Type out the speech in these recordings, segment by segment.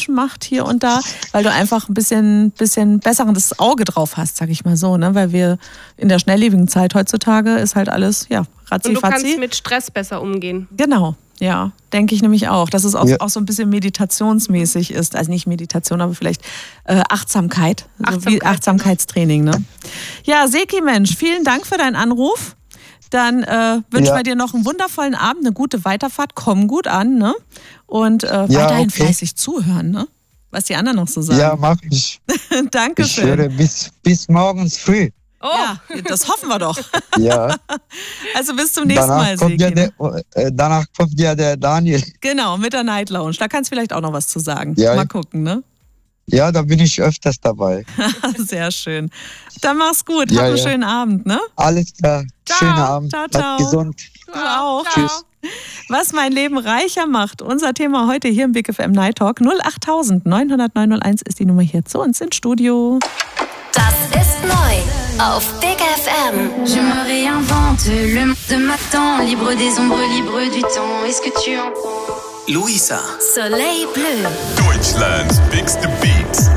macht hier und da, weil du einfach ein bisschen besseres Auge drauf hast, sag ich mal so, ne? Weil wir in der schnelllebigen Zeit heutzutage ist halt alles, ja, ratzi-fatzi. Und du kannst mit Stress besser umgehen. Genau, ja, denke ich nämlich auch, dass es auch so ein bisschen meditationsmäßig ist, also nicht Meditation, aber vielleicht Achtsamkeit, so wie Achtsamkeitstraining, ne? Ja, Seki, Mensch, vielen Dank für deinen Anruf. Dann wünschen wir dir noch einen wundervollen Abend, eine gute Weiterfahrt, komm gut an, ne? Und weiterhin fleißig zuhören, ne? Was die anderen noch so sagen. Ja, mach ich. Dankeschön. Ich höre bis morgens früh. Oh. Ja, das hoffen wir doch. Ja. Also bis zum nächsten Mal, Seki. Danach kommt ja der Daniel. Genau, mit der Night Lounge. Da kannst du vielleicht auch noch was zu sagen. Ja. Mal gucken, ne? Ja, da bin ich öfters dabei. Sehr schön. Dann mach's gut. Hab einen schönen Abend, ne? Alles klar. Ciao. Schönen Abend. Ciao. Bleib gesund. Du auch. Tschüss. Was mein Leben reicher macht. Unser Thema heute hier im Big FM Night Talk. 08000 900 901 ist die Nummer hier zu uns ins Studio. Das ist neu auf Big FM. Je me réinvente, le monde m'attend, libre des ombres, libre du temps. Est-ce que tu entends? Luisa. Soleil Bleu. Deutschlands biggste Beats.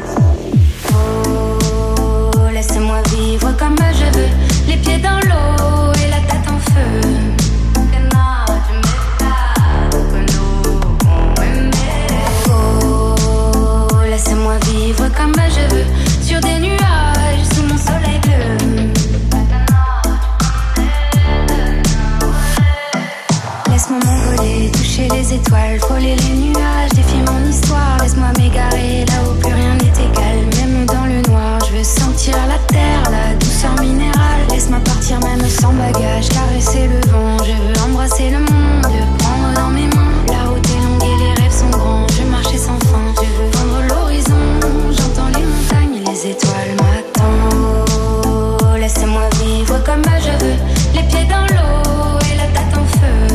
Oh, laissez-moi vivre comme je veux, les pieds dans l'eau et la tête en feu. Oh, laissez-moi vivre comme je veux, sur des nuages, sous mon soleil bleu. Laisse-moi m'envoler, toucher les étoiles, frôler les nuages, défier mon histoire. Laisse-moi m'égarer là où plus rien n'est égal, même dans le noir. Je veux sentir la terre, la douceur minérale. Laisse-moi partir même sans bagage, caresser le vent. Je veux embrasser le monde, prendre dans mes mains. La route est longue et les rêves sont grands. Je veux marcher sans fin, je veux vendre l'horizon. J'entends les montagnes et les étoiles m'attendent. Oh, laissez-moi vivre comme je veux, les pieds dans l'eau et la tête en feu.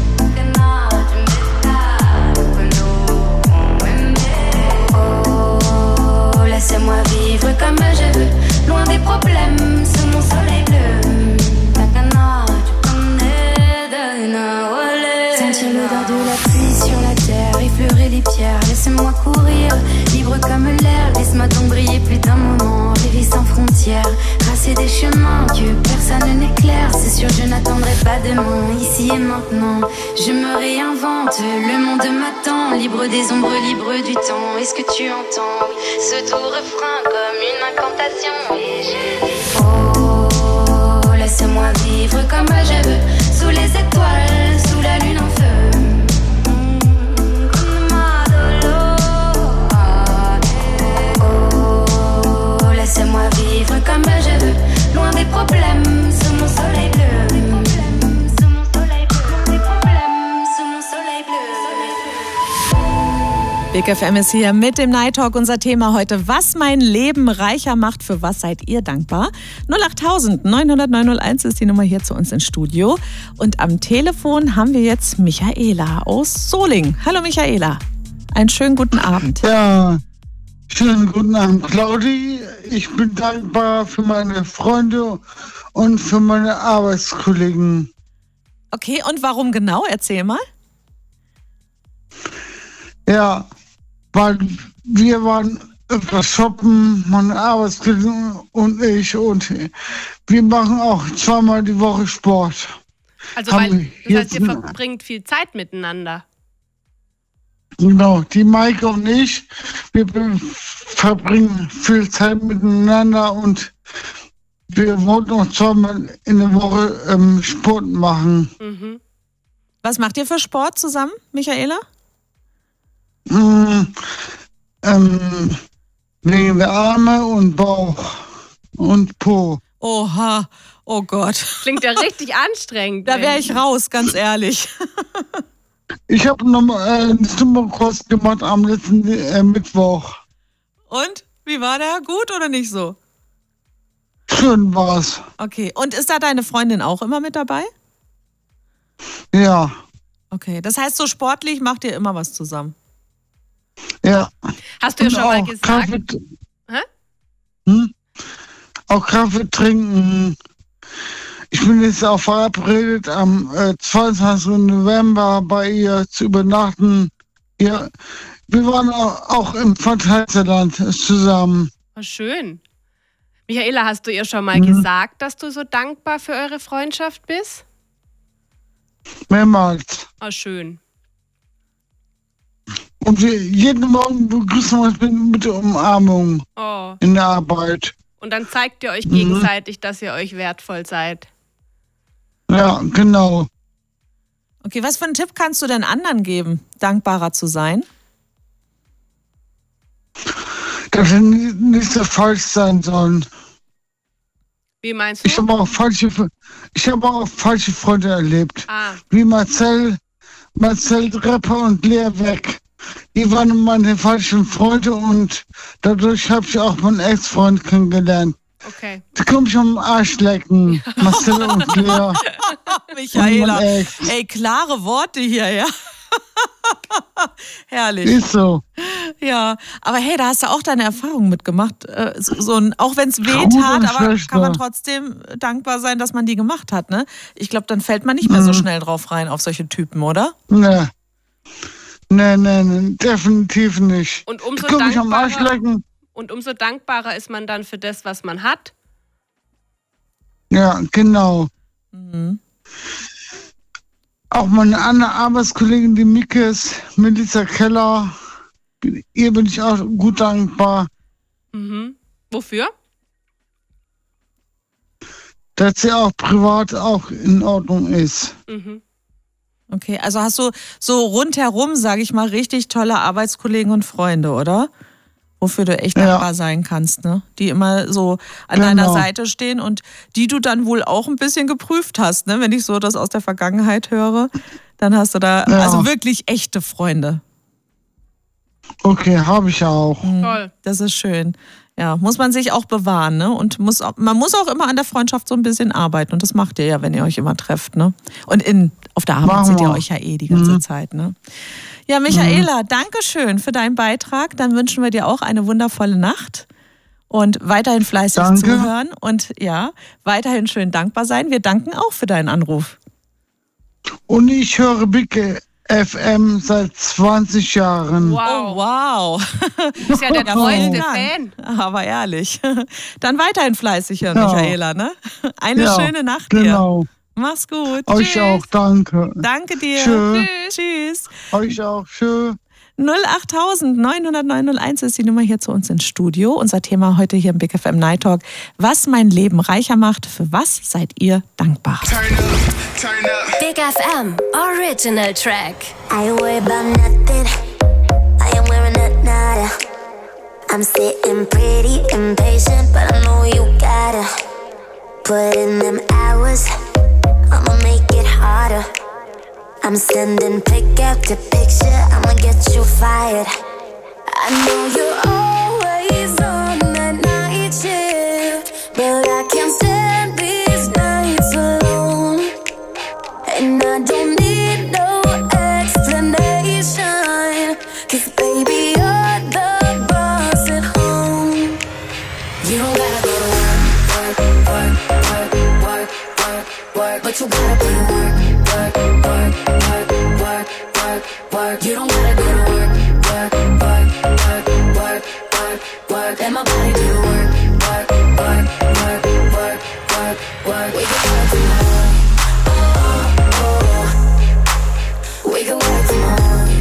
Laissez-moi vivre comme je veux, loin des problèmes, sous mon soleil bleu. Takana, tu connais Dana Wale. Sentir l'odeur de la pluie sur la terre, effleurer les pierres. Laissez-moi courir, libre comme l'air. Laisse-moi donc briller plus d'un moment, rêver sans frontières. Tracer des chemins que personne n'éclaire. C'est sûr, je n'attendrai pas demain, ici et maintenant. Je me réinvente, le monde m'attend. Libre des ombres, libre du temps. Est-ce que tu entends ce doux refrain comme une incantation? Et je dis oh, laissez-moi vivre comme je veux, sous les étoiles, sous la lune en feu. Oh, laissez-moi vivre comme je veux, loin des problèmes, sous mon soleil bleu. Big FM ist hier mit dem Night Talk. Unser Thema heute, was mein Leben reicher macht. Für was seid ihr dankbar? 08000 900 901 ist die Nummer hier zu uns ins Studio. Und am Telefon haben wir jetzt Michaela aus Solingen. Hallo Michaela, einen schönen guten Abend. Ja, schönen guten Abend, Claudi. Ich bin dankbar für meine Freunde und für meine Arbeitskollegen. Okay, und warum genau? Erzähl mal. Ja, weil wir waren öfter shoppen, meine Arbeitskollegen und ich, und wir machen auch zweimal die Woche Sport. Also weil das heißt, ihr verbringt viel Zeit miteinander. Genau, die Maike und ich, wir verbringen viel Zeit miteinander und wir wollten auch zweimal in der Woche Sport machen. Mhm. Was macht ihr für Sport zusammen, Michaela? Wegen der Arme und Bauch und Po. Oha, oh Gott. Klingt ja richtig anstrengend. Da wäre ich raus, ganz ehrlich. Ich habe nochmal einen Zumba-Kurs gemacht am letzten Mittwoch. Und? Wie war der? Gut oder nicht so? Schön war's. Okay, und ist da deine Freundin auch immer mit dabei? Ja. Okay, das heißt, so sportlich macht ihr immer was zusammen? Ja. Hast du ja schon mal gesagt? Kaffee, auch Kaffee trinken. Ich bin jetzt auch verabredet, am 22. November bei ihr zu übernachten. Ja, wir waren auch im Phantasialand zusammen. Oh, schön. Michaela, hast du ihr schon mal gesagt, dass du so dankbar für eure Freundschaft bist? Mehrmals. Oh, schön. Und wir jeden Morgen begrüßen uns mit der Umarmung in der Arbeit. Und dann zeigt ihr euch gegenseitig, dass ihr euch wertvoll seid. Ja, genau. Okay, was für einen Tipp kannst du denn anderen geben, dankbarer zu sein? Dass sie nicht so falsch sein sollen. Wie meinst du? Ich habe auch falsche Freunde erlebt. Wie Marcel Rapper und Lea Weg. Die waren meine falschen Freunde und dadurch habe ich auch meinen Ex-Freund kennengelernt. Okay. Die kommen mich am Arsch lecken. Marcel und Lea. Michaela, ey, klare Worte hier, ja. Herrlich. Ist so. Ja, aber hey, da hast du auch deine Erfahrungen mitgemacht. Auch wenn es weh tat, aber kann man trotzdem dankbar sein, dass man die gemacht hat, ne? Ich glaube, dann fällt man nicht mehr so schnell drauf rein auf solche Typen, oder? Nee, definitiv nicht. Und umso dankbarer ist man dann für das, was man hat. Ja, genau. Auch meine andere Arbeitskollegin, die Melissa Keller, ihr bin ich auch gut dankbar. Wofür? Dass sie auch privat auch in Ordnung ist. Okay, also hast du so rundherum, sage ich mal, richtig tolle Arbeitskollegen und Freunde, oder? Wofür du echt dankbar sein kannst, ne? Die immer so an deiner Seite stehen und die du dann wohl auch ein bisschen geprüft hast, ne? Wenn ich so das aus der Vergangenheit höre, dann hast du da also wirklich echte Freunde. Okay, habe ich auch. Toll. Das ist schön. Ja, muss man sich auch bewahren, ne? Und man muss auch immer an der Freundschaft so ein bisschen arbeiten. Und das macht ihr ja, wenn ihr euch immer trefft, ne? Und auf der Arbeit seht ihr euch ja die ganze Zeit, ne? Ja, Michaela, danke schön für deinen Beitrag. Dann wünschen wir dir auch eine wundervolle Nacht und weiterhin fleißig zuhören und ja, weiterhin schön dankbar sein. Wir danken auch für deinen Anruf. Und ich höre Big FM seit 20 Jahren. Wow. Oh, wow. Du bist ja der treueste Fan. Aber ehrlich. Dann weiterhin fleißig hören, Michaela, ne? Eine schöne Nacht dir. Genau. Mach's gut. Euch Tschüss. auch, danke. Danke dir. Tschüss. Euch auch, tschüss. 08000 900 901 ist die Nummer hier zu uns ins Studio. Unser Thema heute hier im Big FM Night Talk. Was mein Leben reicher macht, für was seid ihr dankbar? Big FM Original Track. I worry about nothing. I am wearing a nada. I'm sitting pretty impatient, but I know you gotta put in them hours. I'ma make it harder. I'm sending pick after picture, I'ma get you fired. I know you're always on that night shift, but I can't stand these nights alone. And I don't need no explanation, 'cause baby you're the boss at home. You don't gotta go to work, but you gotta put in work. You don't gotta go to work. Let my body do the work. We can work tomorrow. We can work tomorrow.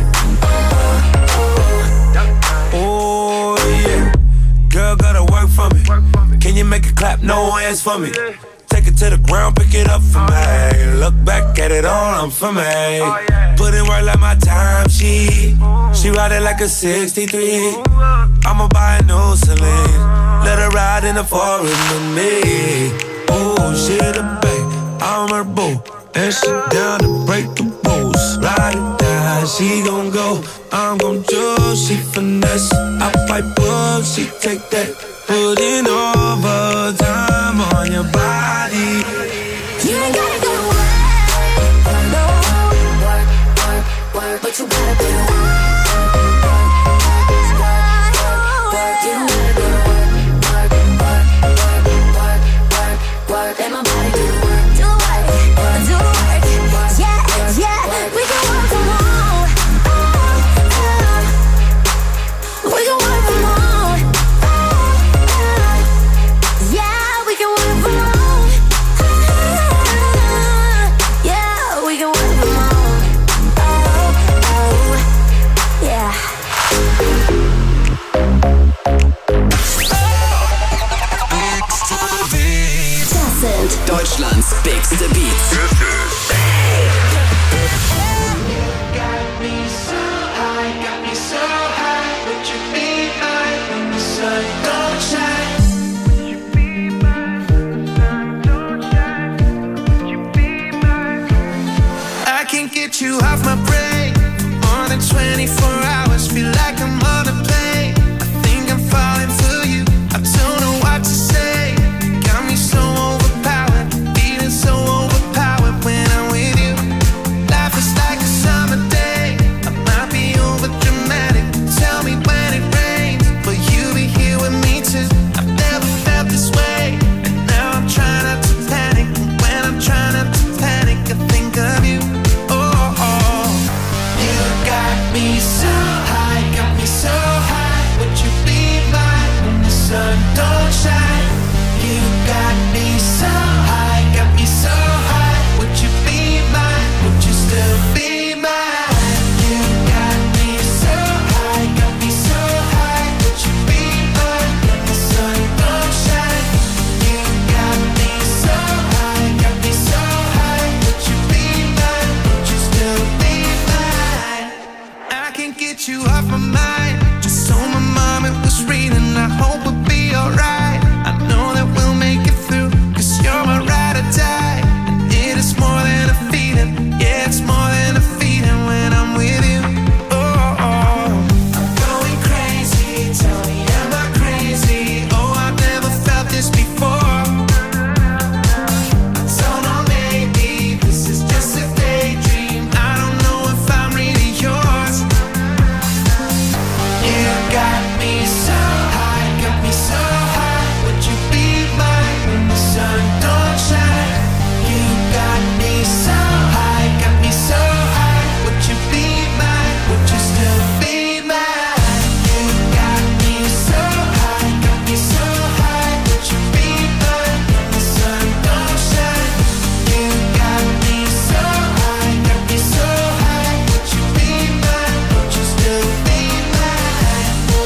Oh yeah, girl gotta work for me. Can you make it clap? No hands for me. Take it to the ground, pick it up for me. Look back at it all, I'm for me. Put in work like my time sheet. She ride it like a 63. I'ma buy a new Celine. Let her ride in the forest with me. Oh, she the babe, I'm her boo. And she down to break the rules. Ride it down, she gon' go. I'm gon' choose, she finesse. I pipe up, she take that. Put in overtime on your body. You ain't gotta go to work, no. Work, but you gotta put in work. You don't gotta go to work. Let my body do the work. Do the work. Yeah. We can work from home. Bix the Beats. I can't get you off my brain more than 24 hours. Feel like I'm on a plane. I think I'm falling for you. I don't know what to say. Got me so overpowered, feeling so overpowered when I'm with you. Life is like a summer day. I might be over dramatic. Tell me when it rains, will you be here with me too? I've never felt this way, and now I'm trying not to panic. And when I'm trying not to panic, I think of you. Me so high, got me so high. Would you be mine when the sun don't shine? You got me so high, got me so high. Would you be mine? Would you still be mine? You got me so high, got me so high. Would you be mine when the sun don't shine? You got me so high, got me so high. Would you be mine? Would you still be mine? I can't get you off my mind. Just so my mom it was reading. I hope we'll be alright. I know that we'll make it through, 'cause you're my ride or die. And it is more than a feeling. Yeah, it's more than a feeling when I'm with you. Oh, I'm going crazy. Tell me, am I crazy? Oh, I've never felt this before. I don't know, maybe this is just a daydream. I don't know if I'm really yours. You got me so high, got me so high. Would you be mine when the sun don't shine? You got me so high, got me so high. Would you be mine? Would you still be mine? You got me so high, got me so high. Would you be mine when the sun don't shine? You got me so high, got me so high. Would you be mine? Would you still be mine?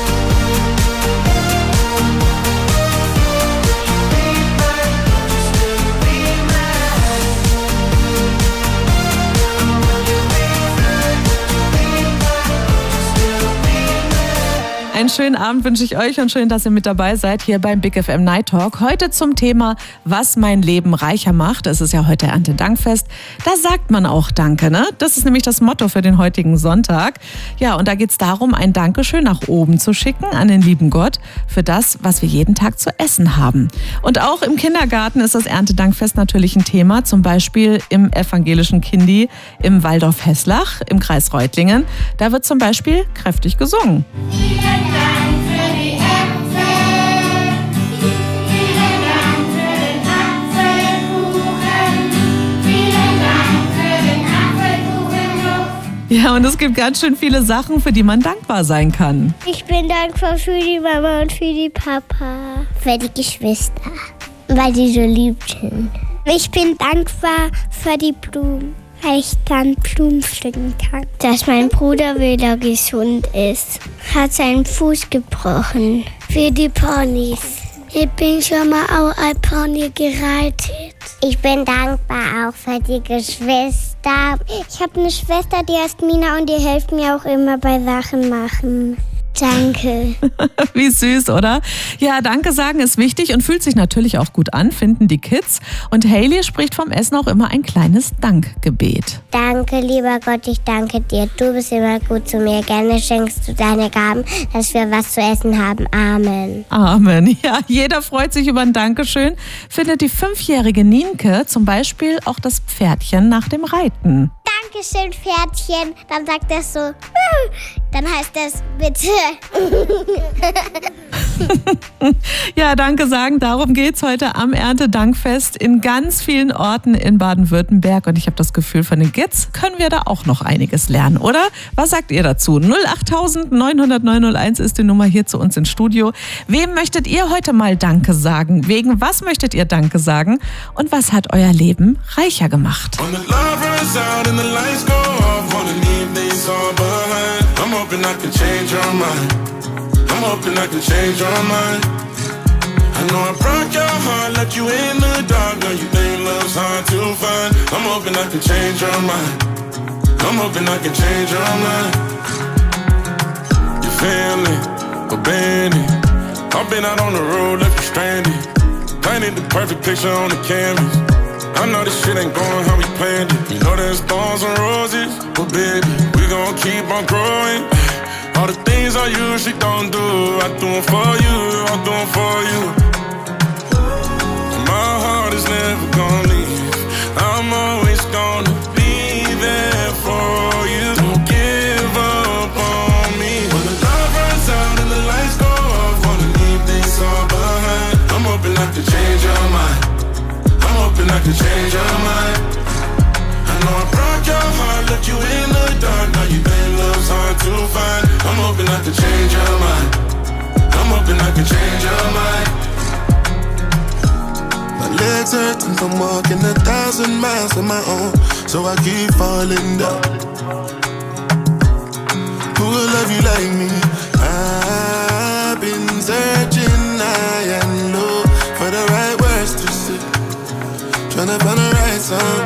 Einen schönen Abend wünsche ich euch und schön, dass ihr mit dabei seid hier beim Big FM Night Talk. Heute zum Thema, was mein Leben reicher macht. Es ist ja heute Erntedankfest. Da sagt man auch Danke, ne? Das ist nämlich das Motto für den heutigen Sonntag. Ja, und da geht es darum, ein Dankeschön nach oben zu schicken an den lieben Gott für das, was wir jeden Tag zu essen haben. Und auch im Kindergarten ist das Erntedankfest natürlich ein Thema. Zum Beispiel im evangelischen Kindi im Waldorf Heßlach im Kreis Reutlingen. Da wird zum Beispiel kräftig gesungen. Vielen Dank für die Äpfel, vielen Dank für den Apfelkuchen, vielen Dank für den Apfelkuchenduft. Ja, und es gibt ganz schön viele Sachen, für die man dankbar sein kann. Ich bin dankbar für die Mama und für die Papa, für die Geschwister, weil die so lieb sind. Ich bin dankbar für die Blumen, weil ich dann Blumen pflücken kann. Dass mein Bruder wieder gesund ist, hat seinen Fuß gebrochen. Für die Ponys. Ich bin schon mal auf ein Pony gereitet. Ich bin dankbar auch für die Geschwister. Ich habe eine Schwester, die heißt Mina und die hilft mir auch immer bei Sachen machen. Danke. Wie süß, oder? Ja, Danke sagen ist wichtig und fühlt sich natürlich auch gut an, finden die Kids. Und Hailey spricht vom Essen auch immer ein kleines Dankgebet. Danke, lieber Gott, ich danke dir. Du bist immer gut zu mir. Gerne schenkst du deine Gaben, dass wir was zu essen haben. Amen. Amen. Ja, jeder freut sich über ein Dankeschön. Findet die 5-jährige Nienke zum Beispiel auch das Pferdchen nach dem Reiten. Dankeschön, Pferdchen. Dann sagt er so, dann heißt es bitte. Ja, Danke sagen, darum geht's heute am Erntedankfest in ganz vielen Orten in Baden-Württemberg. Und ich habe das Gefühl, von den Kids können wir da auch noch einiges lernen, oder? Was sagt ihr dazu? 08000 900 901 ist die Nummer hier zu uns ins Studio. Wem möchtet ihr heute mal Danke sagen? Wegen was möchtet ihr Danke sagen? Und was hat euer Leben reicher gemacht? Lights go off, wanna leave this all behind. I'm hoping I can change your mind. I'm hoping I can change your mind. I I know I broke your heart, left you in the dark. Now you think love's hard to find. I'm hoping I can change your mind. I'm hoping I can change your mind. Your family, abandoned. I've been out on the road, left you stranded. Painted the perfect picture on the canvas. I know this shit ain't going how we planned it. You know there's thorns and roses, but baby, we gon' keep on growing. All the things I usually don't do, I do them for you, I do them for you. My heart is never gonna leave. I'm always gonna be there for you. Don't give up on me. When the love runs out and the lights go off, wanna leave this all behind. I'm hoping I can change your mind. I'm hoping I can change your mind. I know I broke your heart, left you in the dark. Now you think love's hard to find. I'm hoping I can change your mind. I'm hoping I can change your mind. My legs hurting from walking 1,000 miles on my own, so I keep falling down. Who will love you like me? I've been searching high and low for the right words to say, tryna find the right song.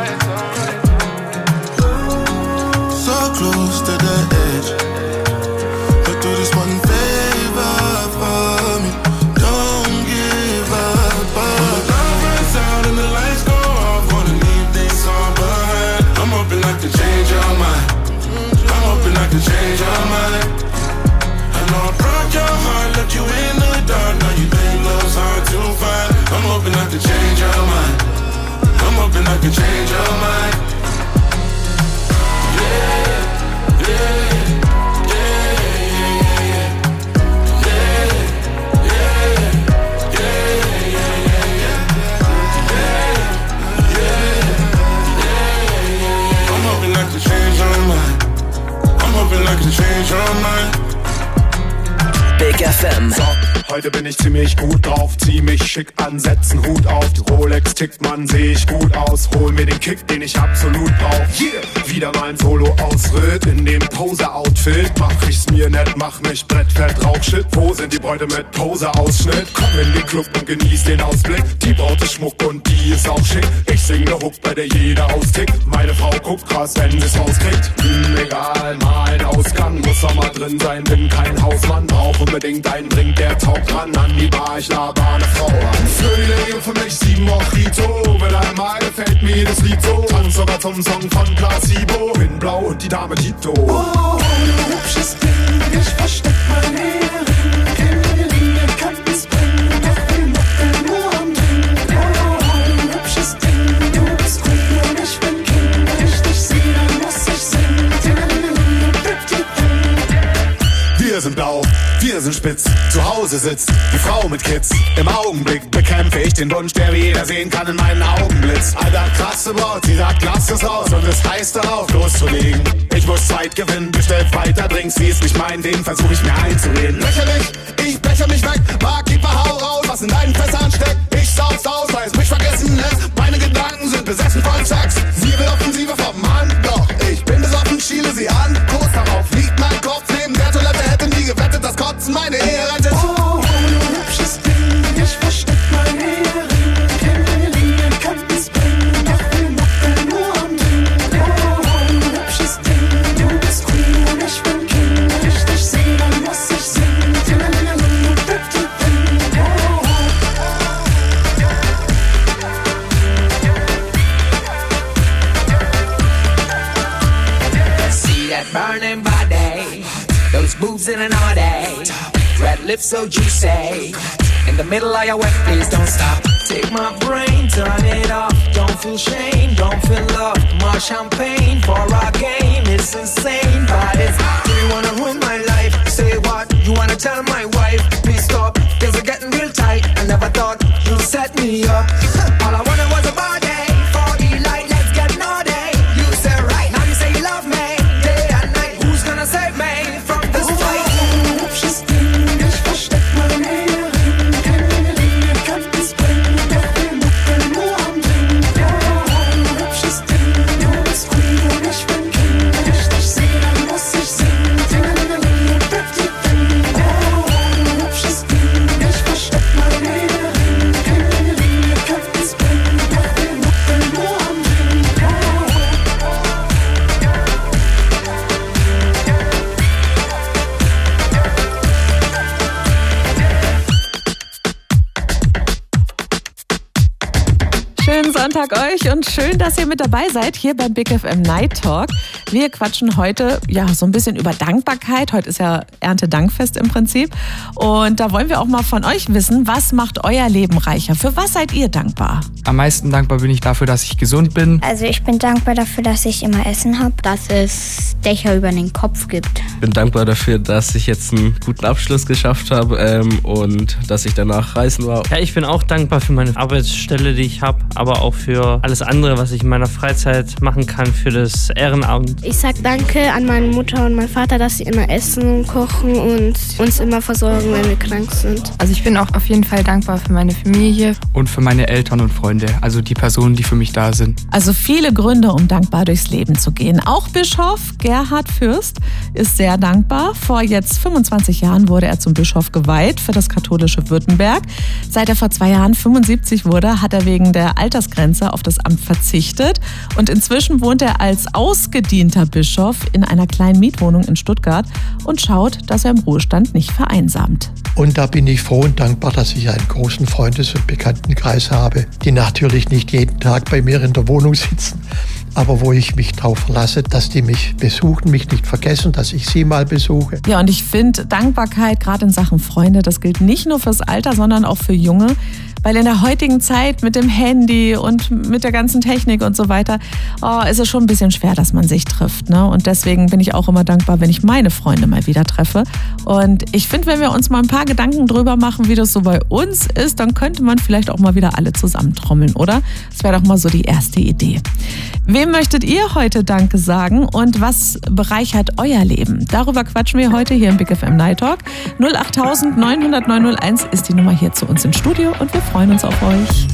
So close to the edge, but do this one favor for me. Don't give up on me. When the love runs out and the lights go off, wanna leave this all behind. I'm hoping I can change your mind. I'm hoping I can change your mind. I know I broke your heart, left you in the dark. Now you think love's hard to find. I'm hoping I can change your mind. I'm hoping I can change your mind. Yeah, yeah, yeah, yeah, yeah, yeah, yeah. I'm hoping I can change your mind. I'm hoping I can change your mind. Big FM. So, heute bin ich ziemlich gut drauf, zieh mich schick an, setz 'n Hut auf. Die Rolex tickt, man, seh ich gut aus. Hol mir den Kick, den ich absolut brauch. Yeah. Wieder mein Solo-Ausritt in dem Pose-Outfit. Mach ich's mir nett, mach mich brettfett, Rauchshit. Wo sind die Bräute mit Pose-Ausschnitt? Komm in den Club und genieß den Ausblick. Die Braut ist Schmuck und die ist auch schick. Ich sing ne Hook, bei der jeder austickt. Meine Frau guckt krass, wenn sie's rauskriegt. Egal, mal ein Ausgang, muss doch mal drin sein. Bin kein Hausmann, brauch unbedingt einen Drink, der taugt ran. An die Bar, ich laber eine Frau an. Für die Lady und für mich 7 Mojito. Wieder einmal gefällt mir jedes Lied so. Tanz sogar zum Song von Placebo. Bin blau und die Dame Tito. Oh, du hübsches Ding, ich versteck mein Ehering. Keine Linie kann es bringen, doch wir machen nur am Ding. Oh, du hübsches Ding, du bist Queen und ich bin King. Wenn ich dich sehe, dann muss ich singen. Wir sind blau, wir sind spitz, zu Hause sitzt die Frau mit Kids. Im Augenblick bekämpfe ich den Wunsch, der wie jeder sehen kann in meinen Augen blitzt. Alter, krasse Braut, sie sagt, lass es raus und es heißt darauf loszulegen. Ich muss Zeit gewinnen, bestellt weiter Drinks, wie es nicht mein Ding, versuch ich mir einzureden. Lächerlich, ich becher mich weg, Barkeeper, hau raus, was in deinen Fässern steckt. Ich saus aus, weil es mich vergessen lässt. Meine Gedanken sind besessen von Sex. Sie will Offensive vom Mann, doch ich bin besoffen, schiele sie an. Kurz darauf liegt mein Kopf neben der Toilette, hätte nie gewettet, dass Kotzen meine Ehe rettet. Oh, du hübsches Ding, ich versteck mein Ehering. Keine Linie kann es bringen, doch wir machen nur am Ding. Oh, du hübsches Ding, du bist Queen und ich bin King. Wenn ich dich sehe, dann muss ich singen. See that burning body, those boobs in an all day, red lips so juicy, in the middle of your wet, please don't stop. Take my brain, turn it off, don't feel shame, don't feel love. More champagne for our game, it's insane, but it's, do you wanna ruin my life? Say what, you wanna tell my wife? Please stop, things are getting real tight, I never thought you'd set me up. All I wanted was a body, for the light, let's get naughty. You say right, now you say you love me, day and night, who's gonna save me from this fight? Hübsches Ding, ich versteck mein Ehering. Keine Linie kann es bringen, doch wir machen nur am Ding. Oh, hübsches Ding, du bist Queen und ich bin King. Wenn ich dich sehe, dann muss ich singen. Oh, hübsches Ding, ich versteck mein Ehering. Sonntag euch und schön, dass ihr mit dabei seid hier beim Big FM Night Talk. Wir quatschen heute so ein bisschen über Dankbarkeit. Heute ist ja Erntedankfest im Prinzip. Und da wollen wir auch mal von euch wissen, was macht euer Leben reicher? Für was seid ihr dankbar? Am meisten dankbar bin ich dafür, dass ich gesund bin. Also ich bin dankbar dafür, dass ich immer Essen habe, dass es Dächer über den Kopf gibt. Ich bin dankbar dafür, dass ich jetzt einen guten Abschluss geschafft habe und dass ich danach reisen war. Ja, ich bin auch dankbar für meine Arbeitsstelle, die ich habe, aber auch für alles andere, was ich in meiner Freizeit machen kann, für das Ehrenamt. Ich sag Danke an meine Mutter und meinen Vater, dass sie immer essen und kochen und uns immer versorgen, wenn wir krank sind. Also ich bin auch auf jeden Fall dankbar für meine Familie. Und für meine Eltern und Freunde, also die Personen, die für mich da sind. Also viele Gründe, um dankbar durchs Leben zu gehen. Auch Bischof Gerhard Fürst ist sehr dankbar. Vor jetzt 25 Jahren wurde er zum Bischof geweiht für das katholische Württemberg. Seit er vor 2 Jahren 75 wurde, hat er wegen der Altersgrenze auf das Amt verzichtet. Und inzwischen wohnt er als ausgedienter Bischof in einer kleinen Mietwohnung in Stuttgart und schaut, dass er im Ruhestand nicht vereinsamt. Und da bin ich froh und dankbar, dass ich einen großen Freundes- und Bekanntenkreis habe, die natürlich nicht jeden Tag bei mir in der Wohnung sitzen, aber wo ich mich darauf verlasse, dass die mich besuchen, mich nicht vergessen, dass ich sie mal besuche. Ja, und ich finde Dankbarkeit, gerade in Sachen Freunde, das gilt nicht nur fürs Alter, sondern auch für Junge. Weil in der heutigen Zeit mit dem Handy und mit der ganzen Technik und so weiter, ist es schon ein bisschen schwer, dass man sich trifft. Ne? Und deswegen bin ich auch immer dankbar, wenn ich meine Freunde mal wieder treffe. Und ich finde, wenn wir uns mal ein paar Gedanken drüber machen, wie das so bei uns ist, dann könnte man vielleicht auch mal wieder alle zusammentrommeln, oder? Das wäre doch mal so die erste Idee. Wem möchtet ihr heute Danke sagen und was bereichert euer Leben? Darüber quatschen wir heute hier im Big FM Night Talk. 08000 900 901 ist die Nummer hier zu uns ins Studio und wir freuen uns auf euch.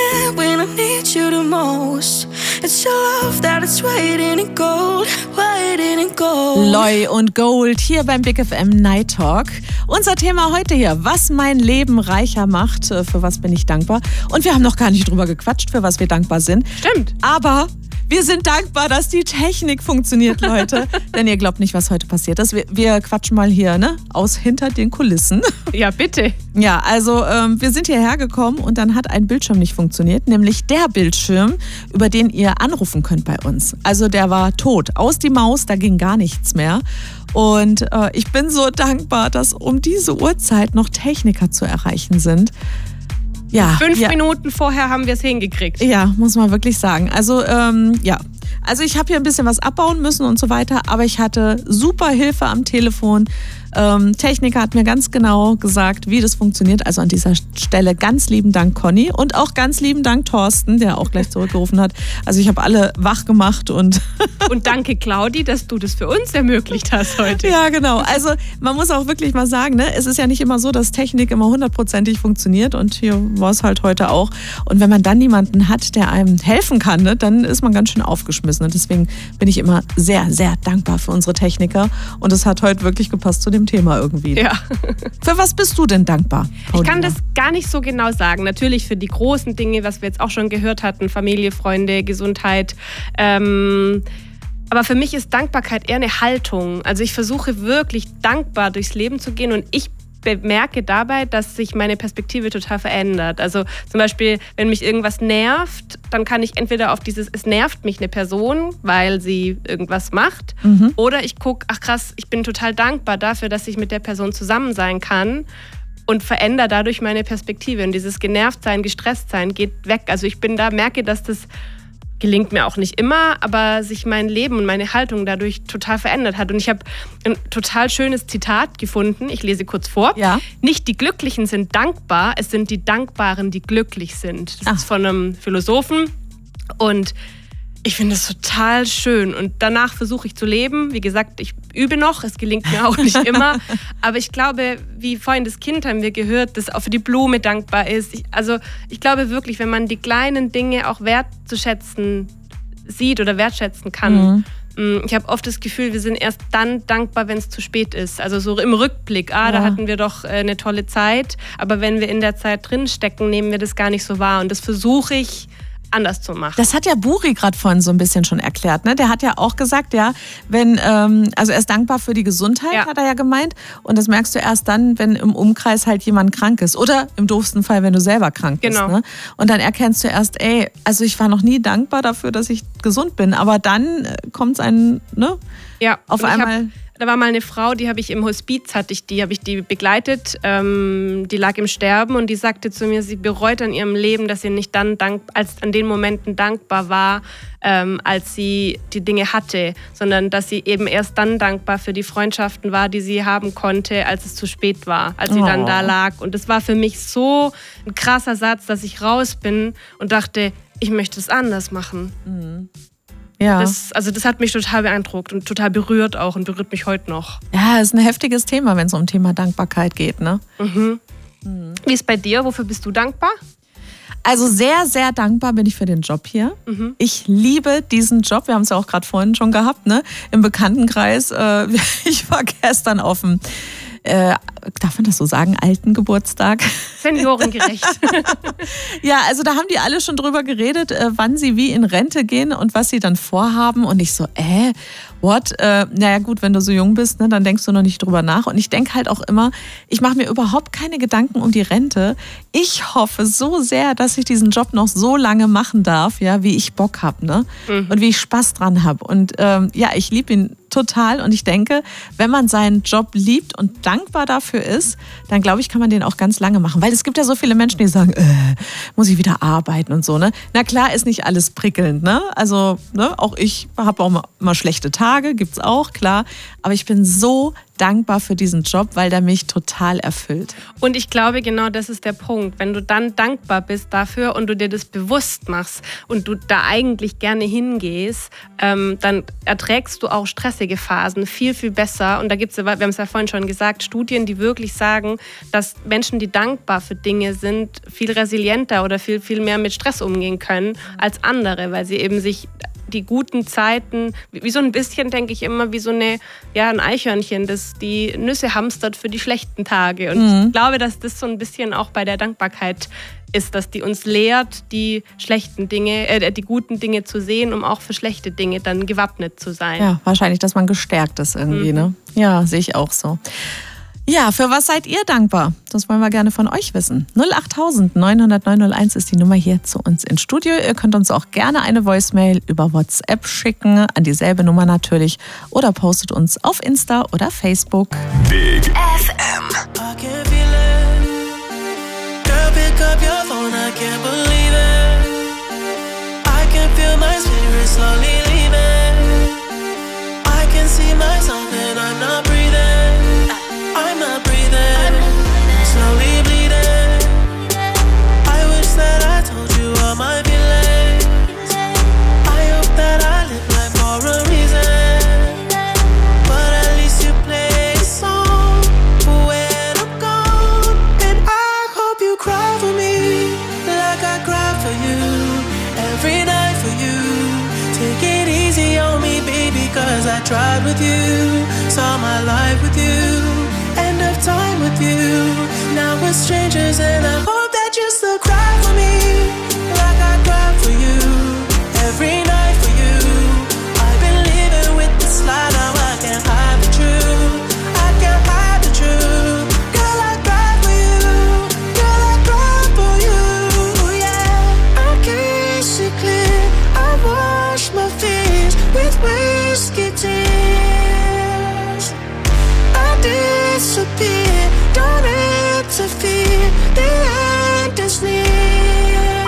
It's your love that it's waiting in gold, waiting. didn't go. Loy und Gold hier beim Big FM Night Talk. Unser Thema heute hier, was mein Leben reicher macht, für was bin ich dankbar. Und wir haben noch gar nicht drüber gequatscht, für was wir dankbar sind. Stimmt. Aber wir sind dankbar, dass die Technik funktioniert, Leute. Denn ihr glaubt nicht, was heute passiert ist. Wir quatschen mal hier, ne? Aus hinter den Kulissen. Ja, bitte. Ja, also wir sind hierher gekommen und dann hat ein Bildschirm nicht funktioniert. Nämlich der Bildschirm, über den ihr anrufen könnt bei uns. Also der war tot. Aus die Maus, da ging gar nichts mehr. Und ich bin so dankbar, dass um diese Uhrzeit noch Techniker zu erreichen sind. Ja, 5 Minuten vorher haben wir es hingekriegt. Ja, muss man wirklich sagen. Also, Also ich habe hier ein bisschen was abbauen müssen und so weiter, aber ich hatte super Hilfe am Telefon. Techniker hat mir ganz genau gesagt, wie das funktioniert. Also an dieser Stelle ganz lieben Dank, Conny. Und auch ganz lieben Dank, Thorsten, der auch gleich zurückgerufen hat. Also ich habe alle wach gemacht und... Und danke, Claudi, dass du das für uns ermöglicht hast heute. Ja, genau. Also man muss auch wirklich mal sagen, ne, es ist ja nicht immer so, dass Technik immer 100%ig funktioniert. Und hier war es halt heute auch. Und wenn man dann niemanden hat, der einem helfen kann, ne, dann ist man ganz schön aufgeschmissen. Und deswegen bin ich immer sehr, sehr dankbar für unsere Techniker. Und es hat heute wirklich gepasst zu dem Thema irgendwie. Ja. Für was bist du denn dankbar, Paulina? Ich kann das gar nicht so genau sagen. Natürlich für die großen Dinge, was wir jetzt auch schon gehört hatten, Familie, Freunde, Gesundheit. Aber für mich ist Dankbarkeit eher eine Haltung. Also ich versuche wirklich dankbar durchs Leben zu gehen und ich bemerke dabei, dass sich meine Perspektive total verändert. Also zum Beispiel, wenn mich irgendwas nervt, dann kann ich entweder auf dieses, es nervt mich eine Person, weil sie irgendwas macht, oder ich gucke, ach krass, ich bin total dankbar dafür, dass ich mit der Person zusammen sein kann und verändere dadurch meine Perspektive. Und dieses Genervtsein, Gestresstsein geht weg. Also ich bin da, merke, dass das gelingt mir auch nicht immer, aber sich mein Leben und meine Haltung dadurch total verändert hat. Und ich habe ein total schönes Zitat gefunden. Ich lese kurz vor. Ja. Nicht die Glücklichen sind dankbar, es sind die Dankbaren, die glücklich sind. Das ist von einem Philosophen. Und ich finde es total schön. Und danach versuche ich zu leben. Wie gesagt, ich übe noch. Es gelingt mir auch nicht immer. Aber ich glaube, wie vorhin das Kind haben wir gehört, das auch für die Blume dankbar ist. Ich glaube wirklich, wenn man die kleinen Dinge auch wertzuschätzen sieht oder wertschätzen kann. Ich habe oft das Gefühl, wir sind erst dann dankbar, wenn es zu spät ist. Also so im Rückblick, da hatten wir doch eine tolle Zeit. Aber wenn wir in der Zeit drinstecken, nehmen wir das gar nicht so wahr. Und das versuche ich anders zu machen. Das hat ja Buri gerade vorhin so ein bisschen schon erklärt. Ne? Der hat ja auch gesagt, ja, wenn, also er ist dankbar für die Gesundheit, hat er ja gemeint. Und das merkst du erst dann, wenn im Umkreis halt jemand krank ist. Oder im doofsten Fall, wenn du selber krank bist. Genau. Ne? Und dann erkennst du erst, also ich war noch nie dankbar dafür, dass ich gesund bin. Aber dann kommt es einem, ne? Ja, auf einmal... Da war mal eine Frau, die habe ich im Hospiz, habe ich die begleitet, die lag im Sterben und die sagte zu mir, sie bereut an ihrem Leben, dass sie nicht dann an den Momenten dankbar war, als sie die Dinge hatte, sondern dass sie eben erst dann dankbar für die Freundschaften war, die sie haben konnte, als es zu spät war, als sie dann da lag. Und das war für mich so ein krasser Satz, dass ich raus bin und dachte, ich möchte es anders machen. Ja. Das hat mich total beeindruckt und total berührt auch und berührt mich heute noch. Ja, ist ein heftiges Thema, wenn es um Thema Dankbarkeit geht, ne? Wie ist bei dir? Wofür bist du dankbar? Also sehr, sehr dankbar bin ich für den Job hier. Ich liebe diesen Job. Wir haben es ja auch gerade vorhin schon gehabt, ne? Im Bekanntenkreis. Ich war gestern auf dem, darf man das so sagen, alten Geburtstag? Seniorengerecht. Ja, also da haben die alle schon drüber geredet, wann sie wie in Rente gehen und was sie dann vorhaben. Und ich so, what? Naja gut, wenn du so jung bist, ne, dann denkst du noch nicht drüber nach. Und ich denke halt auch immer, ich mache mir überhaupt keine Gedanken um die Rente. Ich hoffe so sehr, dass ich diesen Job noch so lange machen darf, ja, wie ich Bock habe, ne? Und wie ich Spaß dran habe. Und ja, ich liebe ihn total. Und ich denke, wenn man seinen Job liebt und dankbar dafür ist, dann glaube ich, kann man den auch ganz lange machen. Weil es gibt ja so viele Menschen, die sagen, muss ich wieder arbeiten und so, ne? Na klar ist nicht alles prickelnd, ne? Also, ne, auch ich habe auch mal schlechte Tage, gibt's auch, klar. Aber ich bin so dankbar für diesen Job, weil der mich total erfüllt. Und ich glaube, genau das ist der Punkt. Wenn du dann dankbar bist dafür und du dir das bewusst machst und du da eigentlich gerne hingehst, dann erträgst du auch stressige Phasen viel, viel besser. Und da gibt es, wir haben es ja vorhin schon gesagt, Studien, die wirklich sagen, dass Menschen, die dankbar für Dinge sind, viel resilienter oder viel, viel mehr mit Stress umgehen können als andere, weil sie eben sich die guten Zeiten, wie so ein bisschen, denke ich immer, wie so ein Eichhörnchen, das die Nüsse hamstert für die schlechten Tage. Und ich glaube, dass das so ein bisschen auch bei der Dankbarkeit ist, dass die uns lehrt, die guten Dinge zu sehen, um auch für schlechte Dinge dann gewappnet zu sein. Ja, wahrscheinlich, dass man gestärkt ist irgendwie, ne? Ja, sehe ich auch so. Ja, für was seid ihr dankbar? Das wollen wir gerne von euch wissen. 08000 900 901 ist die Nummer hier zu uns ins Studio. Ihr könnt uns auch gerne eine Voicemail über WhatsApp schicken, an dieselbe Nummer natürlich, oder postet uns auf Insta oder Facebook. Big FM. Pick up your phone, I can't believe it. I can feel my spirit slowly leaving. I can see myself and I'm not breathing. I'm not breathing, slowly bleeding. I wish that I told you all my feelings. I hope that I live life for a reason. But at least you play a song when I'm gone. And I hope you cry for me like I cry for you every night for you. Take it easy on me, baby, cause I tried with you, saw my life with you, end of time with you. Now we're strangers and I hope that you still cry for me like I cry for you every night for you. I've been living with this lie, now I can't hide the truth. I can't hide the truth. Girl, I cry for you. Girl, I cry for you. Yeah, I can't see clear. I wash my fears with whiskey tears. I disappear, don't interfere. The end is near.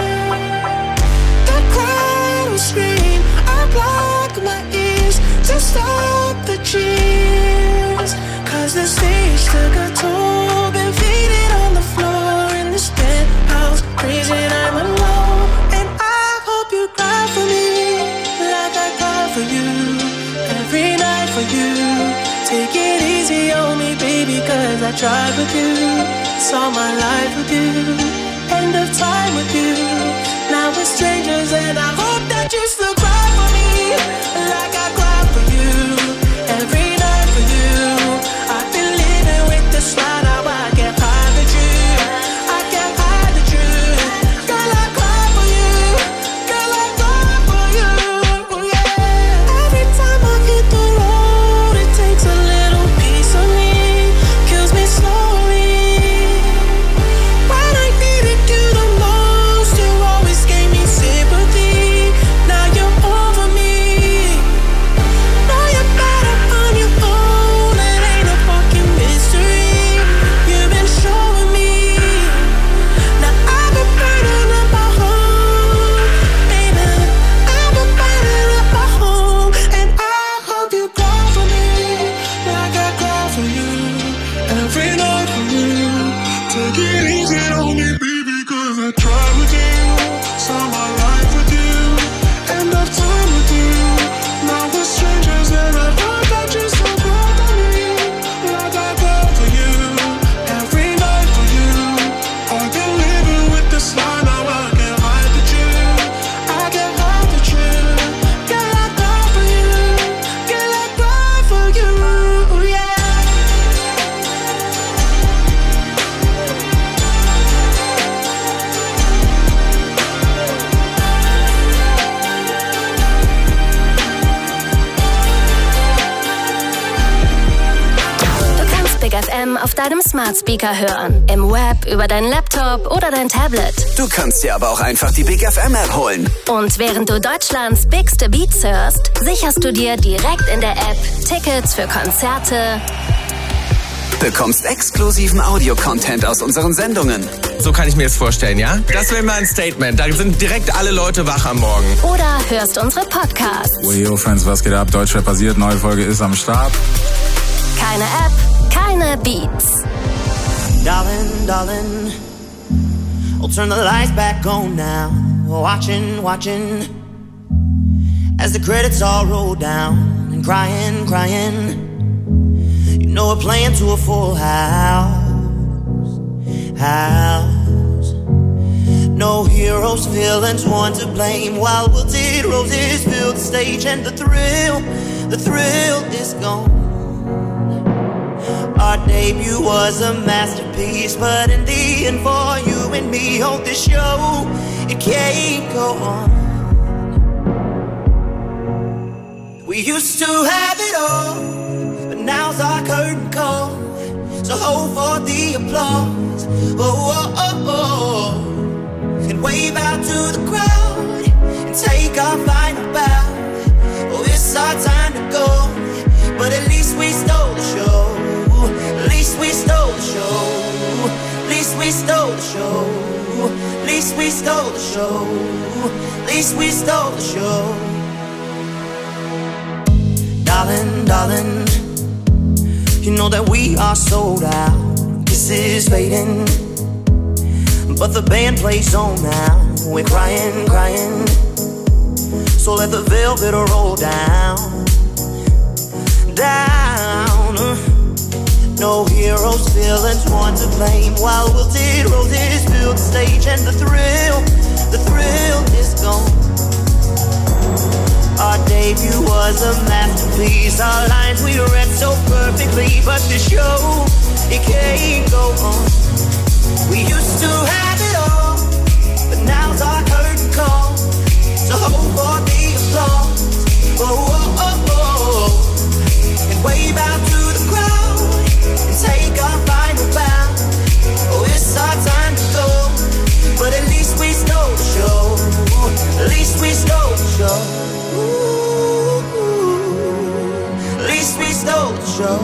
The crowd will scream. I block my ears to stop the cheers. Cause the stage took a toll. Been faded on the floor in this penthouse. Crazy and I'm alone. And I hope you cry for me like I cry for you every night for you. Take it easy on me, baby, cause I tried with you, saw my life with you, end of time with you. Now we're strangers and I hope that you still cry for me like I cry for you every night for you. I've been living with this lie, now I can't hide the truth. I can't hide the truth. Girl, I cry for you. Girl, I cry for you. Yeah. Every time I hit the road, it takes a little piece of me, kills me slowly. When I needed you the most, you always gave me sympathy. Now you're over me. Now you're better on your own. It ain't a fucking mystery. You've been showing me. Now I've been burning up my home, baby. I've been burning up my home, and I hope you cry for me like I cry for you every night for you. Take it easy on me, baby, cause I tried with you, saw my life with you, end of time with you. Now we're strangers and I hope that you still cry for me like I cry for you every night for you. I've been living with this lie, now I can't hide the truth. I can't hide the truth. Girl, I cry for you. Girl, I cry for you. Yeah. Du kannst Big FM auf deinem Smart Speaker hören, im Web, über deinen Laptop oder dein Tablet. Du kannst dir aber auch einfach die Big FM App holen. Und während du Deutschlands bigste Beats hörst, sicherst du dir direkt in der App Tickets für Konzerte, Bekommst exklusiven Audio-Content aus unseren Sendungen. So kann ich mir das vorstellen, ja? Das wäre mal ein Statement. Da sind direkt alle Leute wach am Morgen. oder hörst unsere Podcasts. Yo, Friends, was geht ab? Deutschrap passiert, neue Folge ist am Start. Keine App, keine Beats. Darling, darling, we'll turn the lights back on now. Watching, watching, as the credits all roll down. And crying, crying, you know we're playing to a full house. No heroes, villains, one to blame. While wilted roses fill the stage, and the thrill is gone. Our debut was a masterpiece, but in the end, for you and me, hold this show, it can't go on. We used to have it all, but now's our curtain call. So hold for the applause, oh, oh, oh, oh. And wave out to the crowd and take our final bow. Oh, it's our time to go, but at least we stole the show. At least we stole the show. At least we stole the show. At least we stole the show. At least we stole the show. Darling, darling, you know that we are sold out. This is fading, but the band plays on now. We're crying, crying, so let the velvet roll down, down. No heroes, villains, one to blame. While wilted roses fill the stage, and the thrill is gone. Our debut was a masterpiece. Our lines we read so perfectly, but the show, it can't go on. We used to have it all, but now's our curtain call. So hold for the applause, oh, oh, oh, oh. And wave out to the crowd and take our final bow. Oh, it's our time to go, but at least we stole the show. At least we stole the show. Ooh, at least we stole the show.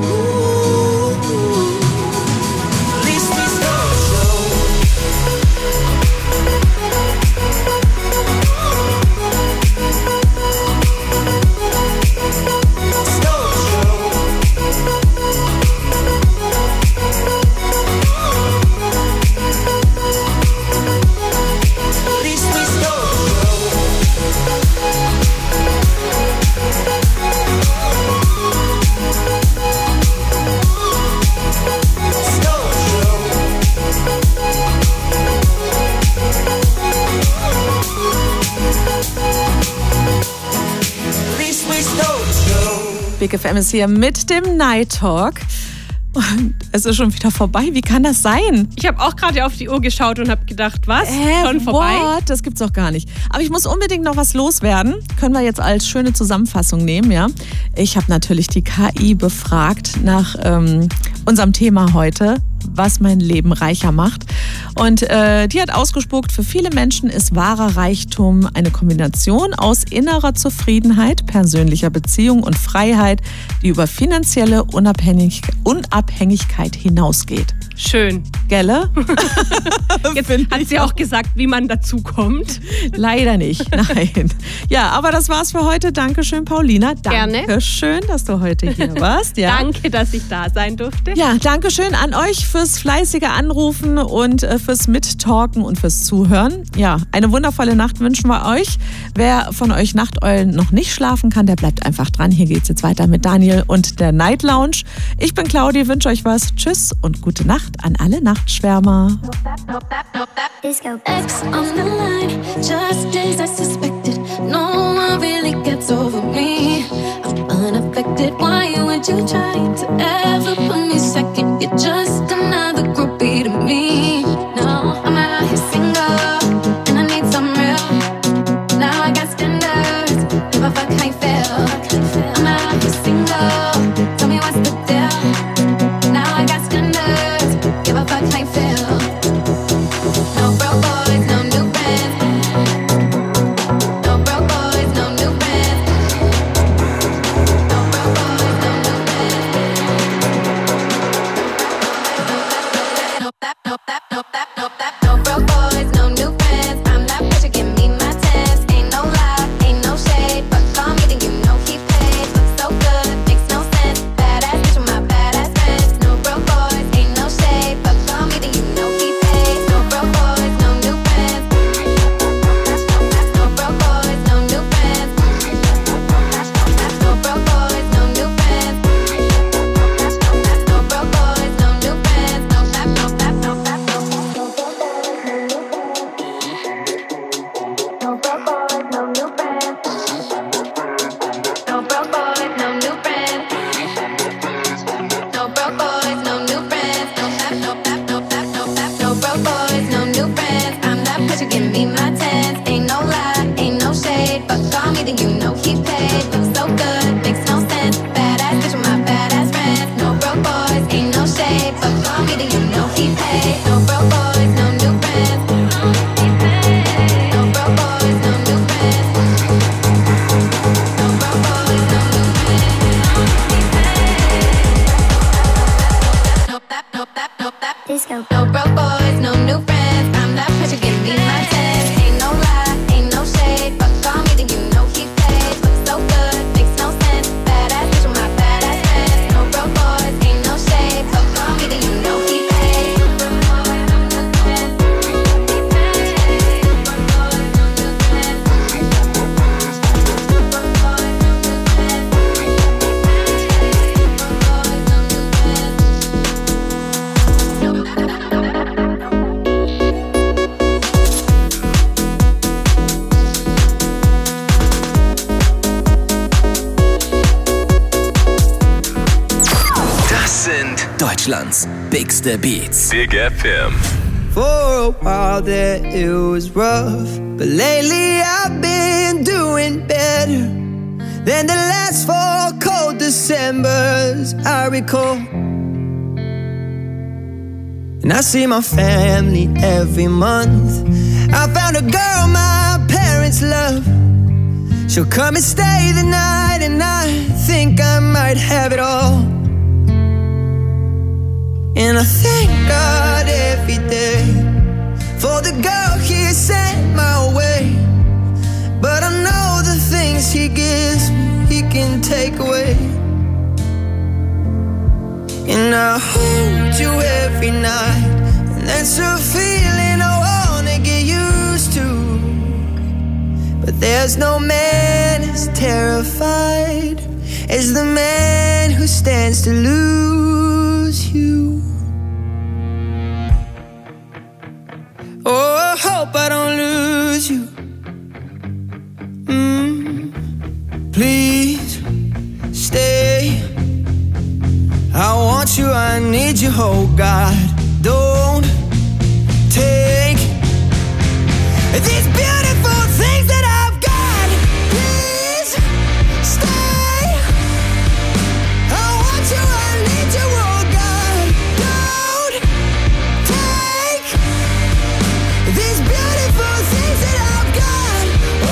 Big FM ist hier mit dem Night Talk. Und es ist schon wieder vorbei. Wie kann das sein? Ich habe auch gerade auf die Uhr geschaut und habe gedacht, was? Schon vorbei? What? Das gibt's doch gar nicht. Aber ich muss unbedingt noch was loswerden. Können wir jetzt als schöne Zusammenfassung nehmen, ja? Ich habe natürlich die KI befragt nach unserem Thema heute, was mein Leben reicher macht. Und die hat ausgespuckt, für viele Menschen ist wahrer Reichtum eine Kombination aus innerer Zufriedenheit, persönlicher Beziehung und Freiheit, die über finanzielle Unabhängigkeit hinausgeht. Schön. Gelle? Jetzt hat sie auch gesagt, wie man dazu kommt. Leider nicht, nein. Ja, aber das war's für heute. Dankeschön, Paulina. Dankeschön, dass du heute hier warst. Ja. Danke, dass ich da sein durfte. Ja, Dankeschön an euch fürs fleißige Anrufen und fürs Mittalken und fürs Zuhören. Ja, eine wundervolle Nacht wünschen wir euch. Wer von euch Nachteulen noch nicht schlafen kann, der bleibt einfach dran. Hier geht's jetzt weiter mit Daniel und der Night Lounge. Ich bin Claudi, wünsche euch was. Tschüss und gute Nacht an alle Nachtschwärmer. X on the line, just as I suspected. No one really gets over me. I'm unaffected. Why would you try to ever put me second? You're just another groupie to me. No, I'm out here single, and I need some real. Now I got standards, give a fuck how you feel. I'm out here single, tell me what's the deal. Now I got standards, give a fuck how you feel. No broke boys, no new friends. No broke boys, no new friends. No broke boys, no new friends. No broke boys, no new friends. I'm that pressure, give me my 10. Ain't no lie, ain't no shade. Fuck on me, then you know he paid. Look so good, makes no sense. Badass bitch with my badass friends. No broke boys, ain't no shade. Fuck on me, then you know he paid. Deutschlands bigste Beats. Big FM. For a while there it was rough, but lately I've been doing better than the last 4 cold Decembers I recall. And I see my family every month. I found a girl my parents love. She'll come and stay the night, and I think I might have it all. And I thank God every day for the girl He sent my way. But I know the things He gives me, He can take away. And I hold you every night, and that's a feeling I wanna get used to. But there's no man as terrified as the man who stands to lose you. Oh, I hope I don't lose you. Please stay. I want you, I need you, oh God. Don't take these beautiful things that I've got. Please stay. I want you, I need you, oh God. Don't take these beautiful things that I've got.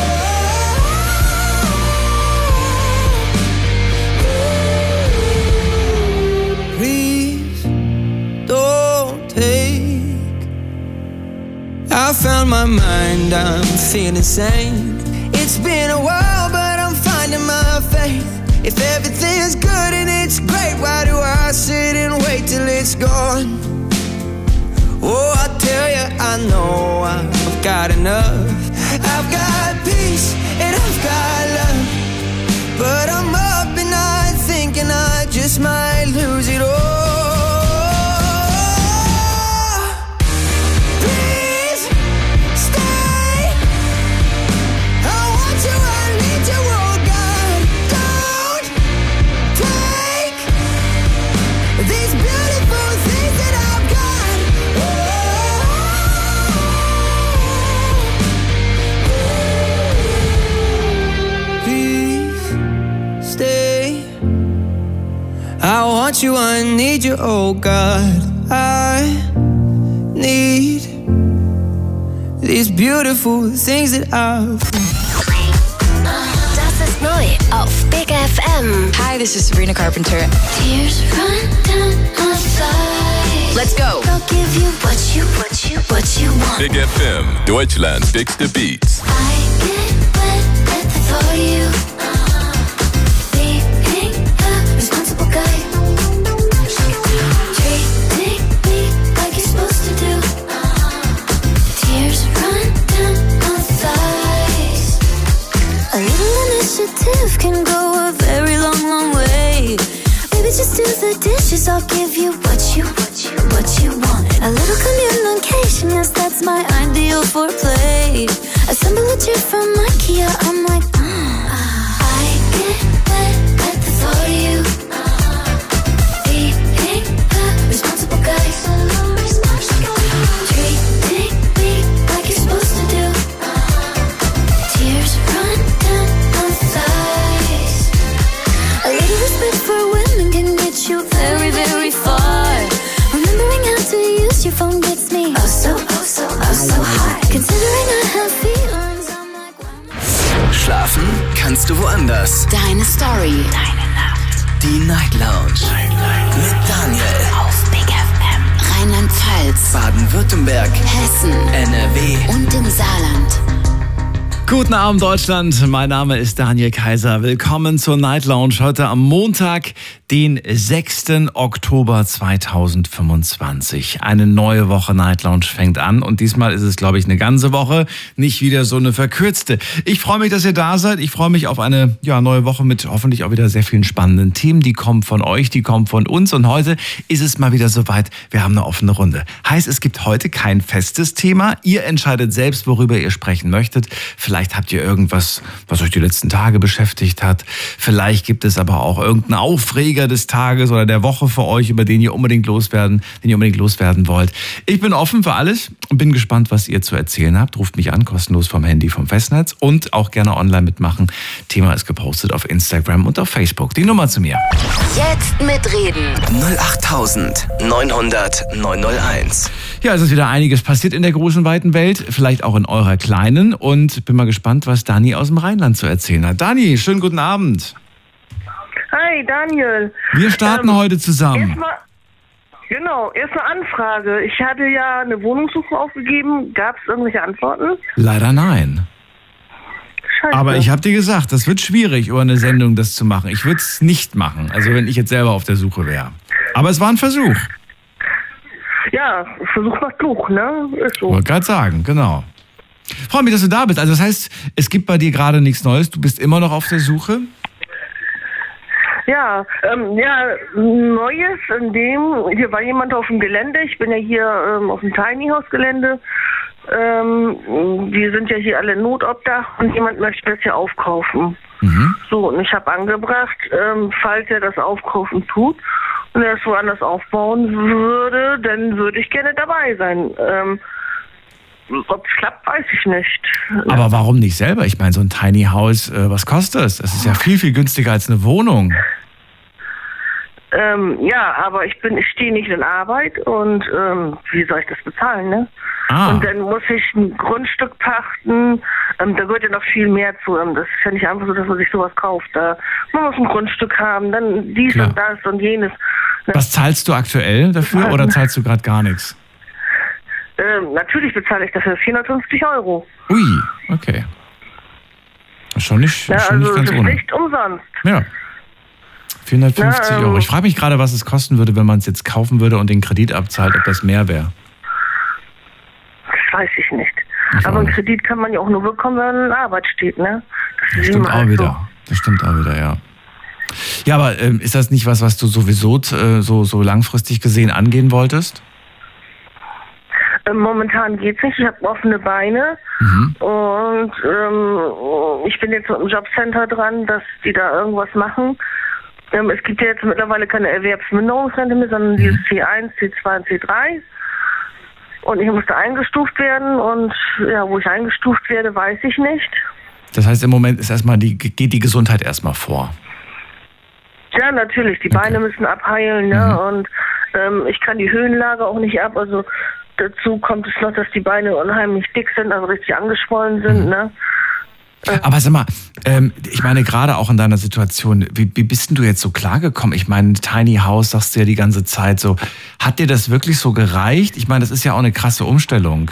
Please don't take. I found my mind, I'm feeling sane. It's been a while, but I'm finding my faith. If everything's good and it's great, why do I sit and wait till it's gone? Oh, I tell you, I know I've got enough. I've got peace and I've got love. But I'm up at night thinking I just might lose it all. Please stay. I want you, I need you, oh God. Don't take these beautiful things that I've got. Please stay. I want you, I need you, oh God. I need these beautiful things that I've. Das ist neu auf Big FM. Hi, this is Sabrina Carpenter. Tears run down my thighs. Let's go. I'll give you what you want. Big FM. Deutschlands bigste Beats. I get wet at the thought of you. Being a responsible guy. Treating me like you're supposed to do. Tears run down my thighs. A little initiative can go a very long, long way. Maybe just do the dishes. I'll give you what you want. A little communication, yes, that's my ideal foreplay. Assemble a chair from IKEA. I'm like, I get wet at the thought of you. Being a responsible guy. Treating me like you're supposed to do. Tears run down my thighs. A little respect for women can get you very, very far. Remembering how to use your phone gets me oh so high. Considering I have feelings, I'm like, Schlafen kannst du woanders. Deine Story. Deine Nacht. Die Night Lounge. Mit Daniel. Auf Big FM. Rheinland-Pfalz, Rheinland-Pfalz, Baden-Württemberg, Hessen, NRW und im Saarland. Guten Abend, Deutschland. Mein Name ist Daniel Kaiser. Willkommen zur Night Lounge heute am Montag, den 6. Oktober 2025. Eine neue Woche Night Lounge fängt an und diesmal ist es, glaube ich, eine ganze Woche, nicht wieder so eine verkürzte. Ich freue mich, dass ihr da seid. Ich freue mich auf eine neue Woche mit hoffentlich auch wieder sehr vielen spannenden Themen. Die kommen von euch, die kommen von uns und heute ist es mal wieder soweit. Wir haben eine offene Runde. Heißt, es gibt heute kein festes Thema. Ihr entscheidet selbst, worüber ihr sprechen möchtet. Vielleicht habt ihr irgendwas, was euch die letzten Tage beschäftigt hat. Vielleicht gibt es aber auch irgendeinen Aufreger des Tages oder der Woche für euch, über den ihr unbedingt loswerden wollt. Ich bin offen für alles und bin gespannt, was ihr zu erzählen habt. Ruft mich an, kostenlos vom Handy, vom Festnetz und auch gerne online mitmachen. Thema ist gepostet auf Instagram und auf Facebook. Die Nummer zu mir. Jetzt mitreden. 08900 901. Ja, es ist wieder einiges passiert in der großen, weiten Welt, vielleicht auch in eurer kleinen und bin mal gespannt, was Dani aus dem Rheinland zu erzählen hat. Dani, schönen guten Abend. Hi, Daniel. Wir starten heute zusammen. Erstmal Anfrage. Ich hatte ja eine Wohnungssuche aufgegeben. Gab es irgendwelche Antworten? Leider nein. Scheiße. Aber ich habe dir gesagt, das wird schwierig, über eine Sendung das zu machen. Ich würde es nicht machen, also wenn ich jetzt selber auf der Suche wäre. Aber es war ein Versuch. Ja, Versuch macht klug, ne? Ist so. Wollte gerade sagen, genau. Freue mich, dass du da bist. Also das heißt, es gibt bei dir gerade nichts Neues. Du bist immer noch auf der Suche? Ja, Neues in dem, hier war jemand auf dem Gelände. Ich bin ja hier auf dem Tiny House Gelände. Die sind ja hier alle Notobdach und jemand möchte das hier aufkaufen. Mhm. So, und ich habe angebracht, falls er das aufkaufen tut und er es woanders aufbauen würde, dann würde ich gerne dabei sein. Ob es klappt, weiß ich nicht. Aber warum nicht selber? Ich meine, so ein Tiny House, was kostet es? Das ist ja viel, viel günstiger als eine Wohnung. Aber ich stehe nicht in Arbeit und wie soll ich das bezahlen, ne? Ah. Und dann muss ich ein Grundstück pachten, da gehört ja noch viel mehr zu. Das ist ja nicht einfach so, dass man sich sowas kauft. Man muss ein Grundstück haben, dann dies Klar. und das und jenes. Was zahlst du aktuell dafür oder zahlst du gerade gar nichts? Natürlich bezahle ich dafür 450 €. Ui, okay. Schon nicht ganz das ist ohne. nicht umsonst. Ja. 450 €. Ich frage mich gerade, was es kosten würde, wenn man es jetzt kaufen würde und den Kredit abzahlt, ob das mehr wäre. Das weiß ich nicht. Aber einen Kredit kann man ja auch nur bekommen, wenn man in Arbeit steht, ne? Das stimmt auch wieder. Das stimmt auch wieder, ja. Ja, aber ist das nicht was du sowieso so langfristig gesehen angehen wolltest? Momentan geht's nicht. Ich habe offene Beine und ich bin jetzt mit dem Jobcenter dran, dass die da irgendwas machen. Es gibt ja jetzt mittlerweile keine Erwerbsminderungsrente mehr, sondern dieses C1, C2 und C3. Und ich musste eingestuft werden und ja, wo ich eingestuft werde, weiß ich nicht. Das heißt, im Moment ist geht die Gesundheit erstmal vor. Ja, natürlich. Die Beine müssen abheilen, ne? Und ich kann die Höhenlage auch nicht ab. Also dazu kommt es noch, dass die Beine unheimlich dick sind, also richtig angeschwollen sind, ne? Aber sag mal, ich meine, gerade auch in deiner Situation, wie bist denn du jetzt so klargekommen? Ich meine, Tiny House sagst du ja die ganze Zeit so. Hat dir das wirklich so gereicht? Ich meine, das ist ja auch eine krasse Umstellung.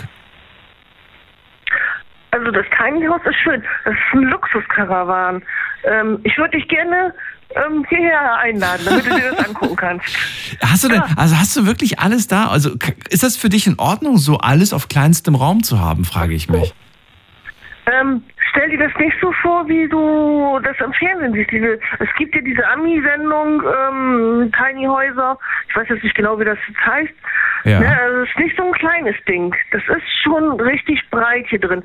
Also das Tiny House ist schön. Das ist ein Luxuskarawan. Ich würde dich gerne hierher einladen, damit du dir das angucken kannst. Hast du wirklich alles da? Also ist das für dich in Ordnung, so alles auf kleinstem Raum zu haben, frage ich mich. Stell dir das nicht so vor, wie du das im Fernsehen siehst. Es gibt ja diese Ami-Sendung, Tiny Häuser. Ich weiß jetzt nicht genau, wie das jetzt heißt. Ja. Ne, also es ist nicht so ein kleines Ding. Das ist schon richtig breit hier drin.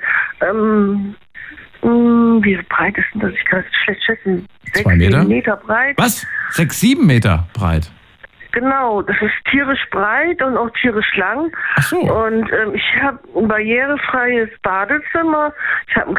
Wie breit ist denn das? Ich kann es schlecht schätzen. 2 Meter? 7 Meter breit. Was? 6, 7 Meter breit? Genau, das ist tierisch breit und auch tierisch lang. Ach so. Und ich habe ein barrierefreies Badezimmer, ich habe einen